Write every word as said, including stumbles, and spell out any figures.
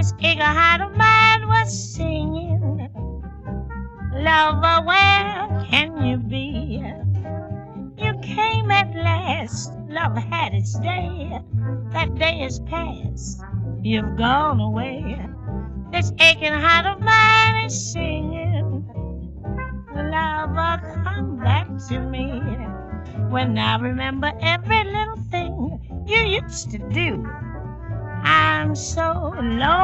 This eager heart of mine was singing, lover, where can you be? You came at last, love had its day. That day is past, you've gone away. This aching heart of mine is singing, lover, come back to me. When I remember every little thing you used to do, I'm so lonely.